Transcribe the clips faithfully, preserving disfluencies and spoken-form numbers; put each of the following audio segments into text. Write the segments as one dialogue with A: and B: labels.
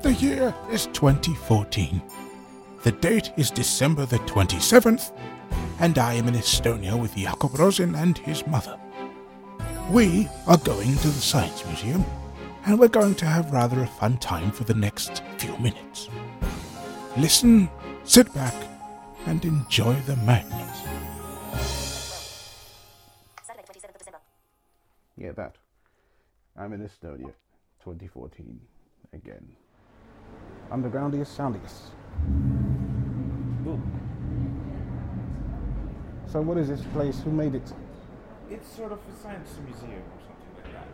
A: The year is twenty fourteen. The date is December the twenty-seventh, and I am in Estonia with Jakob Rosin and his mother. We are going to the Science Museum, and we're going to have rather a fun time for the next few minutes. Listen, sit back, and enjoy the madness.
B: Saturday, twenty-seventh of December.
C: Yeah, that. I'm in Estonia, twenty fourteen, again. Undergroundiest, soundiest. Ooh. So what is this place? Who made it?
D: It's sort of a science museum or something like that.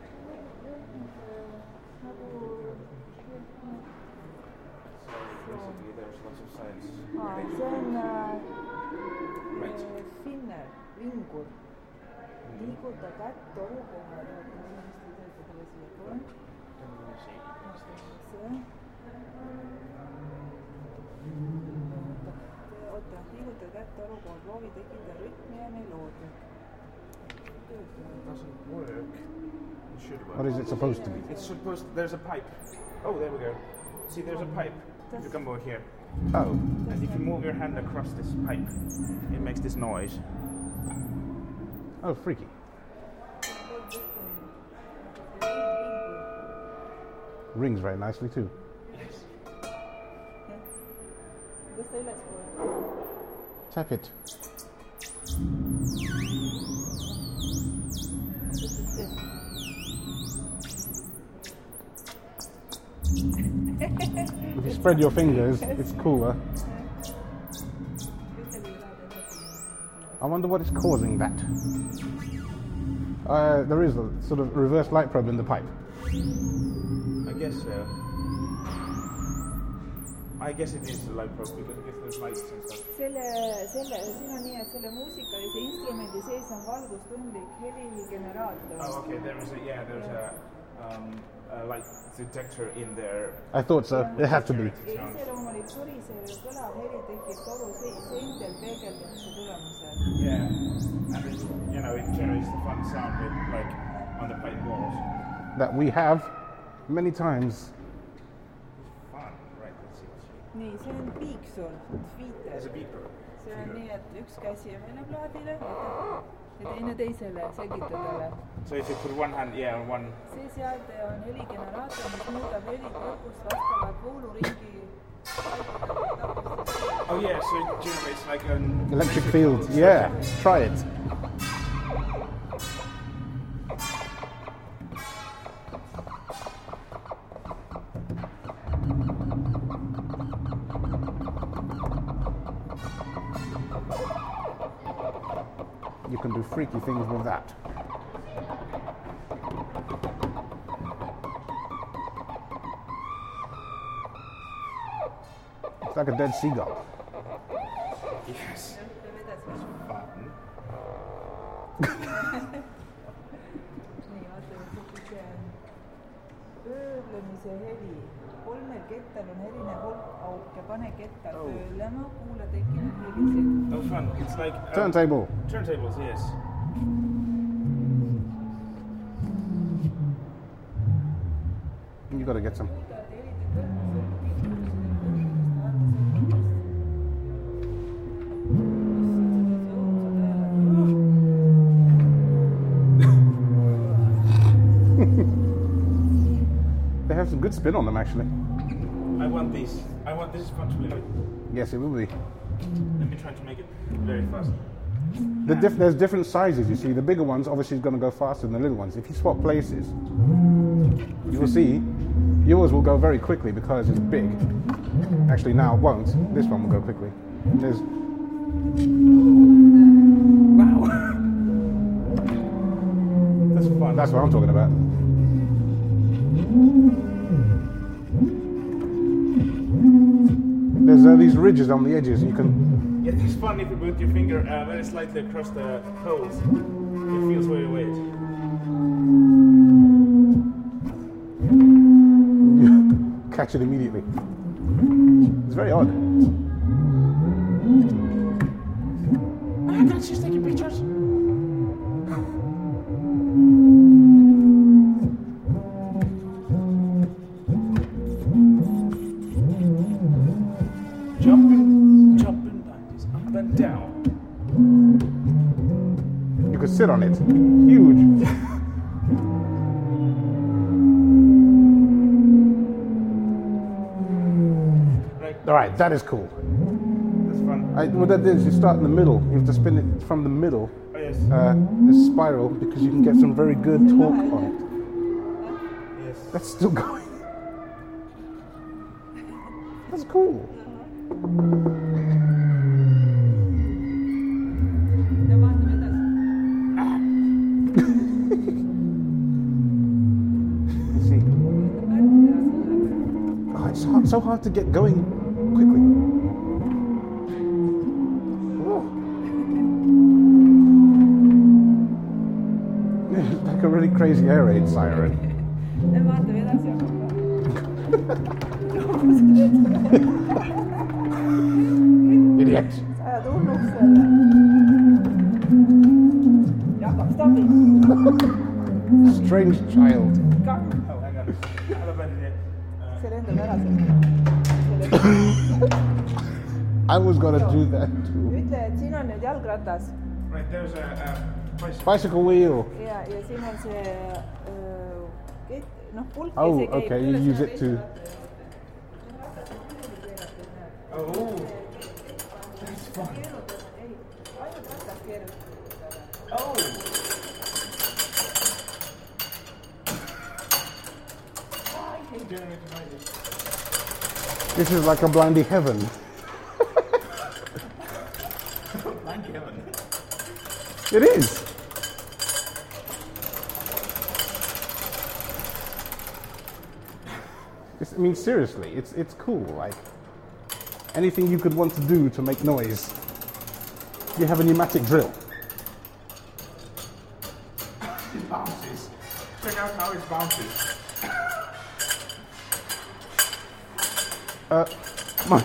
D: So basically there's lots of science.
E: aa, see on äh,
D: Right.
E: Finner, vingur. Liiguta kätt toru kohal. Oota, ma hästi töötada siia tulen. Oota, liiguta kätt toru kohal. Proovi tekitada rütmi ja meloodi.
D: It doesn't work. It should work.
C: What is it supposed to be?
D: It's supposed. There's a pipe. Oh, there we go. See, there's a pipe. You come over here,
C: Oh,
D: and if you move your hand across this pipe, it makes this noise.
C: oh, freaky. Rings very nicely too.
D: Yes.
E: Tõsta ülespoole.
C: Tap it. If you spread your fingers, it's cooler. I wonder what is causing that. Uh, there is a sort of reverse light probe in the pipe.
D: I guess so. I guess it is a light probe because I guess there's lights and stuff.
E: Selle, selle, siin on nii, et selle muusikalise instrumendi sees on valgustundlik heligeneraator.
D: Oh, okay. There is a yeah. There's a, um, a light detector in there.
C: I thought so. It had to be.
E: Ja iseloomulik surisev kõlav heli tekib toru se- seintel peegeldamise tulemusel.
D: Yeah, and it, you know it generates the fun sound with like on the pipe walls.
C: That we have many times.
D: Fun, right? Let's see. Let's see.
E: Nii, see on piiksul, tweeter.
D: There's a beeper.
E: See on nii, et üks käsi on meile plaadile ja teine teisele selgitadele.
D: So if you put one hand, yeah, on one.
E: See seade on heligeneraator, mis muudab helikõrgust vastavalt vooluringi.
D: Oh yeah, so it generates like an
C: Electric field. Yeah, try it. You can do freaky things with that. It's like a dead seagull.
D: Yes. Fun.
E: Nii, vaata, et see pöörlemise heli. Kolmel kettal on erinev hulk auke. Pane kettal
D: Oh.
E: pöörlema, kuula tekkinud helisid.
D: Oh, fun. It's like um,
C: Turntable.
D: Turntables, yes.
C: You gotta get some. They have some good spin on them, actually.
D: I want these. I want this is fun to play with.
C: Yes, it will be.
D: Let me try to make it very fast.
C: The diff- there's different sizes, you see. The bigger ones obviously is going to go faster than the little ones. If you swap places, you will see yours will go very quickly because it's big. Actually, now it won't. This one will go quickly. There's
D: Wow. That's fun.
C: That's what I'm talking about. There's uh, these ridges on the edges. You can.
D: Yeah, it's fun if you put your finger uh, very slightly across the holes. It feels very weird.
C: You catch it immediately. It's very odd.
D: Oh, that's just taking pictures.
C: sit on it. Huge.
D: Right.
C: All right, that is cool.
D: That's fun.
C: I, what that is, you start in the middle. You have to spin it from the middle,
D: Oh yes.
C: uh, the spiral, because you can get some very good torque on it.
D: Yes.
C: That's still going. That's cool.
E: ja vaatame edasi.
C: See,
E: Märgi teha selle.
C: oh, it's hard, so hard to get going quickly. Oh. Like a really crazy air raid siren.
E: ja vaatame edasi hakkab.
C: Idiot.
E: sa ajad hulluks selle. Jakob, stopi.
C: Strange child.
E: Kamm.
D: Oh, hang on. I'll abandon it. Uh,
E: see lendab ära selle.
C: I was gonna do that too.
E: ütle, et siin on nüüd jalgratas
D: right, there's a, a bicycle.
C: Bicycle wheel.
E: ja, ja siin on see öö, kett, noh pulk ja
C: Oh,
E: see käib
C: okay, you
E: üles
C: use
E: ja
C: it
E: teise
C: to-
E: ratta juurde.
D: Oh, that's fun.
E: ei, ainult rattas keerutada.
D: Oh. Why is generator behind it?
C: This is like a blindy heaven.
D: Thank heaven.
C: It is. It's, I mean, seriously, it's it's cool. Like anything you could want to do to make noise. You have a pneumatic drill.
D: It bounces. Check out how it bounces.
C: Uh, come on.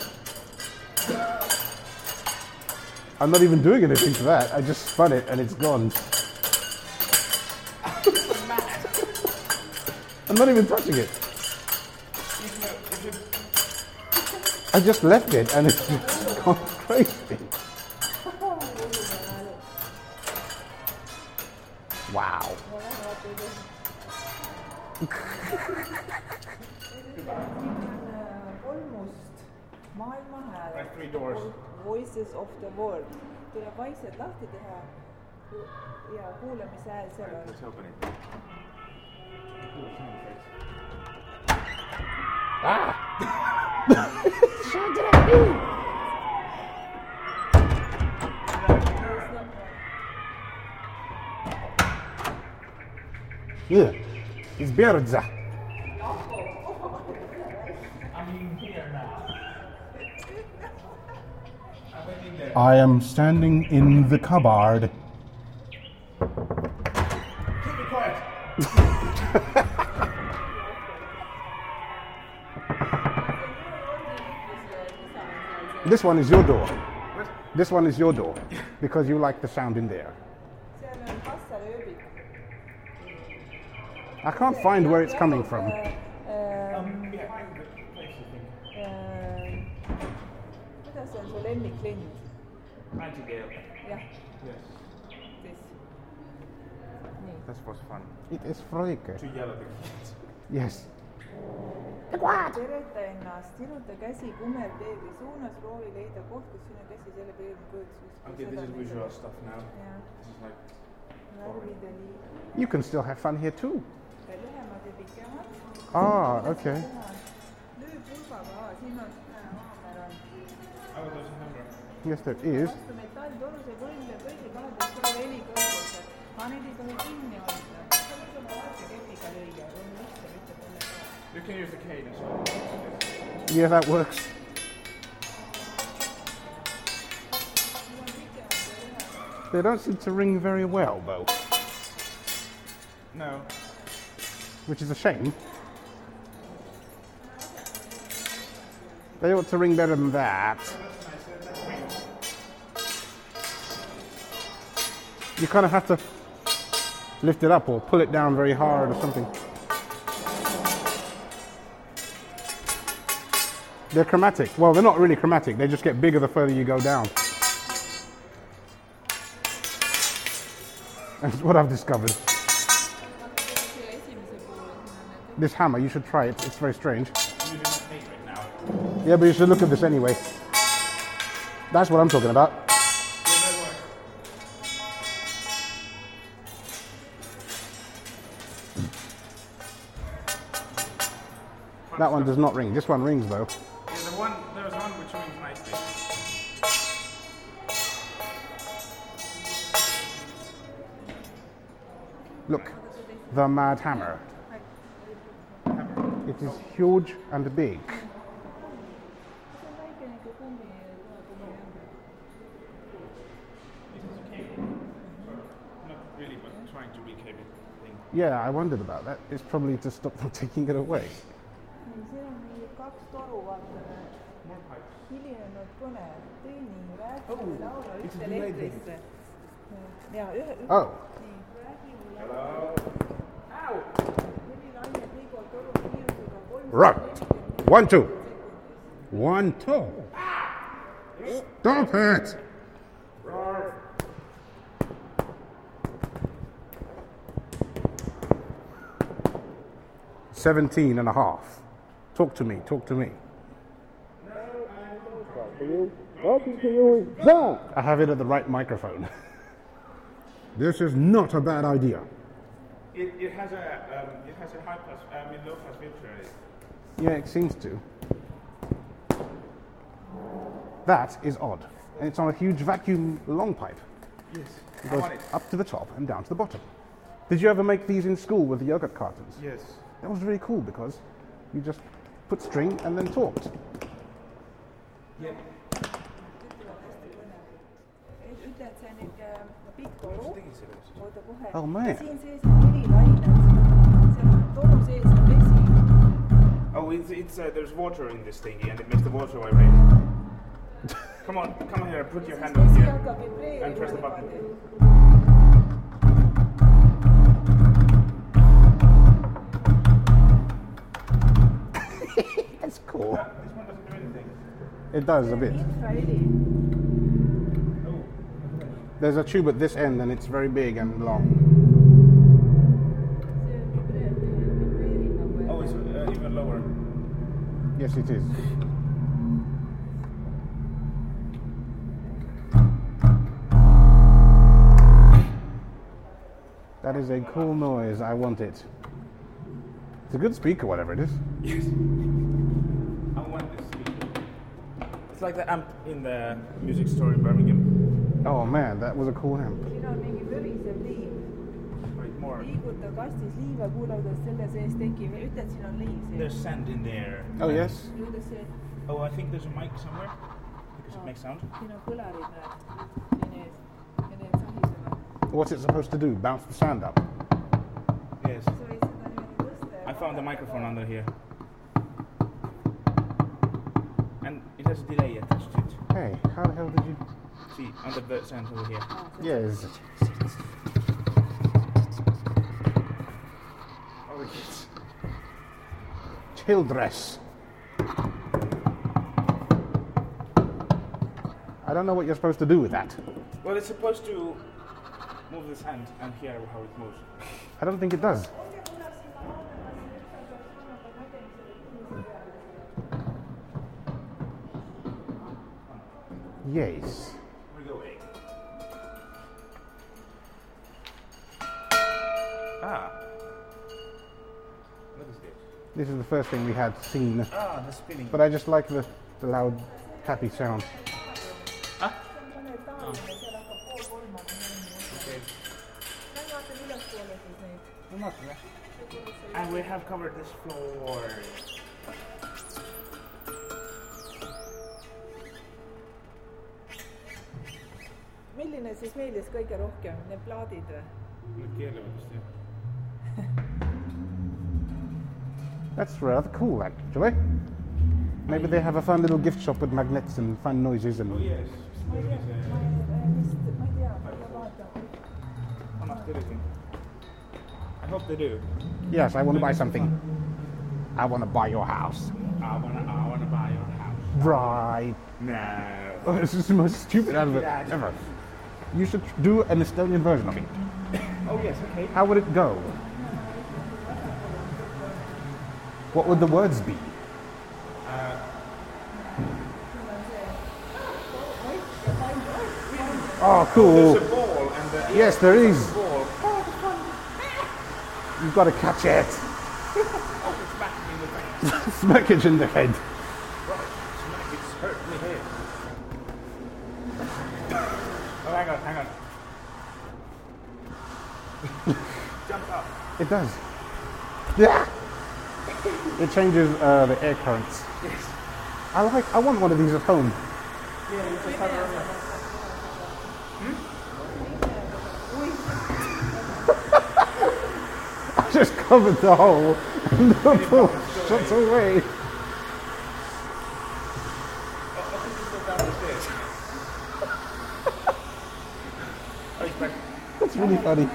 C: I'm not even doing anything to that. I just spun it and it's gone. I'm not even touching it. I just left it and it's just gone crazy. Wow.
E: kolmust maailma hääl.
D: Right, three doors.
E: Voices of the world. tuleb vaikselt lahti teha ja kuulamise hääl seal on.
D: Let's open it. Cool sound effects.
C: Yeah, it's Bierza.
D: I'm in here now. I went in there.
C: I am standing in the cupboard.
D: Keep it quiet.
C: This one is your door. This one is your door because you like the sound in there.
E: seal on kassalööbik.
C: I can't find where it's coming from.
D: Um, yeah, in the place, I think.
E: kuidas on su lemmiklind?
D: Nightingale.
E: jah,
D: Yes.
E: siis nii.
D: That was fun.
C: It is Freike.
D: To yell at the kids.
C: Yes.
E: tereta ennast, siruta käsi kummerpeegli suunas, proovi leida koht, kus sinu käsi selle peegli kujutuses.
D: Okay, this is visual stuff now.
E: jah,
D: This is like
E: värvide liit,
C: You can still have fun here too.
E: lühemad ja pikemad.
C: Ah, okay.
E: löö pulgaga, siin on haamer on.
D: oh, there's a number.
C: Yes, there is.
E: vastu metalltoruse põlve kõigi kahepealt pole helikõrguse. Paned ei tohi kinni hoida. sa võid oma vaatekepiga lüüa, on lihtsam, ütleb mulle ka.
D: You can use the cane as well.
C: Yeah, that works. They don't seem to ring very well, though,
D: No.
C: which is a shame. They ought to ring better than that. You kind of have to lift it up or pull it down very hard or something. They're chromatic. Well, they're not really chromatic. They just get bigger the further you go down. That's what I've discovered.
E: siia esimese poole, siin on need.
C: This hammer, you should try it. It's very strange.
D: You didn't make it now.
C: Yeah, but you should look at this anyway. That's what I'm talking about. That one does not ring. This one rings though.
D: Yeah, the one, there's one which rings nicely.
C: Look, the Mad Hammer. It is huge and big.
E: see on väike niisugune kummi, kummi ämber.
D: It is a cable. Not really, but trying to be cable thing.
C: Yeah, I wondered about that. It's probably to stop them taking it away.
E: siin on mingi kaks toru, vaata. hilinenud kõne, Tõni, räägi mulle laula ühte letrisse. ja ühe, ühe.
C: Oh,
E: nii, räägi mulle laula. helilaine Priigo toru kiirusega kolmsada
C: right.
E: nelikümmend
C: One, two.
E: sekundit.
C: One, two. Stop it! Seventeen and a half. Talk to me, talk to me. I have it at the right microphone. This is not a bad idea.
D: It, it has a um, it has a high pass, I mean low pass filter in it.
C: Yeah, it seems to. That is odd. And it's on a huge vacuum long pipe.
D: Yes.
C: It
D: I
C: goes
D: want it.
C: up to the top and down to the bottom. Did you ever make these in school with the yogurt cartons?
D: Yes.
C: That was really cool because you just put string and then talked.
D: Yeah.
E: ütle, et see on niisugune pikk toru. oota kohe.
C: Oh, man.
E: siin sees on helilained. seal on toru sees on vesi.
D: Oh, it's, it's uh, there's water in this thingy and it makes the water vibrate. Come on, come on here, put your hand on
E: vesi
D: here
E: hakkab
D: and press the
E: vibreerima
D: button.
E: niimoodi.
C: That's cool.
D: Uh, this one doesn't do anything.
C: It does a bit.
E: infraheli.
D: Oh.
C: There's a tube at this end and it's very big and long.
E: see on vibreer- vibreerib nagu.
D: Oh, it's uh, even lower.
C: Yes, it is. That is a cool noise. I want it. It's a good speaker, whatever it is.
D: Yes. I want this speaker. It's like the amp in the music store in Birmingham.
C: Oh man, that was a cool amp.
E: siin on mingi võrisev liiv.
D: Right, more.
E: liiguta kastis liiva, kuula, kuidas selle sees tekib. ütle, et siin on liiv sees.
D: There's sand in there.
C: Oh yes.
E: kuidas see,
D: Oh, I think there's a mic somewhere because it makes sound.
E: siin on kõlarid näed, siin ees. ja need sahisevad.
C: What's it supposed to do? Bounce the sand up?
D: Yes.
E: sa võid seda niimoodi tõsta ja
D: I found the microphone under here. And it has a delay attached to it.
C: Hey, how the hell did you?
D: See, under the sand over here.
C: Yes.
D: Oh, yes.
C: Chill dress. I don't know what you're supposed to do with that.
D: Well, it's supposed to move the sand and hear how it moves.
C: I don't think it does. Yes.
D: We're going. Ah. What is this?
C: This is the first thing we had seen,
D: Ah, the spinning.
C: but I just like the, the loud, happy sound.
E: paned taarile, seal hakkab pool kolma.
D: Okay.
E: lähen vaatan ülespoole siis neid.
D: And we have covered this floor.
E: milline siis meeldis kõige rohkem, need plaadid või?
D: Need keerlevad vist jah.
C: That's rather cool, actually. Maybe they have a fun little gift shop with magnets and fun noises and.
D: Oh yes.
E: ma ei tea, ma ei, vist, ma ei tea, ma ei vaata.
D: I'm not everything. I hope they do.
C: Yes, I want to buy something. I want to buy your house.
D: I wanna, I wanna buy your house.
C: Right.
D: No.
C: Oh, this is the most stupid advert
D: Yeah,
C: ever. You should do an Estonian version of it.
D: Oh yes, okay.
C: how would it go? What would the words be? Oh, cool.
D: There's a ball and the
C: Yes, there is.
D: ball.
C: You've got to catch it.
D: Oh, it's smack me in the face.
C: Smack it in the head.
D: Right, smack it's hurt me here. Oh, hang on, hang on. Jump up.
C: It does. Yeah. It changes uh, the air currents.
D: Yes.
C: I like. I want one of these at home.
D: Yeah, you just have a
C: I just covered the hole and the pool shot away. That's really funny.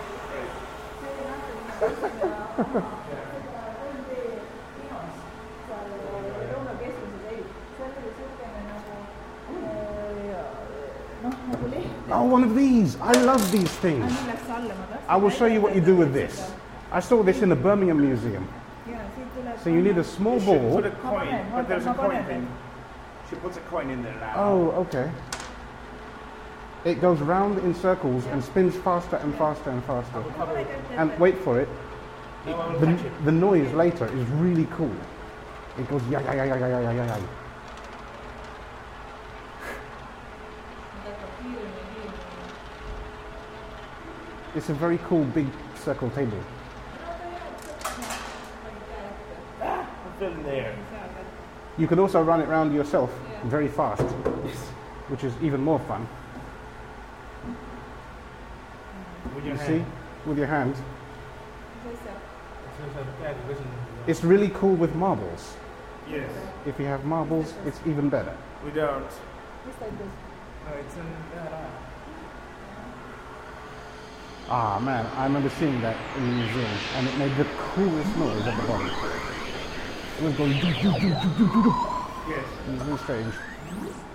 C: Oh, one of these. I love these things. I will show you what you do with this. I saw this in the Birmingham Museum. So you need a small ball.
D: put a coin, but there's a coin thing. She puts a coin in there now.
C: Oh, okay. It goes round in circles and spins faster and faster and faster. And wait for it.
D: No one will
C: The,
D: catch it.
C: the noise later is really cool. It goes yeah yeah yeah yeah yeah yeah yeah yeah. It's a very cool big circle table.
D: Put it in there.
C: You can also run it round yourself very fast, which is even more fun.
D: With your
C: You
D: hand.
C: see, with your hand.
D: It seems like the cat doesn't-
C: It's really cool with marbles.
D: Yes.
C: If you have marbles, it's even better.
D: We don't.
E: Just like this.
D: No, it's in there.
C: Ah man, I remember seeing that in the museum, and it made the coolest noise at the bottom. It was going doo doo doo doo doo doo doo.
D: Yes.
C: It was really strange.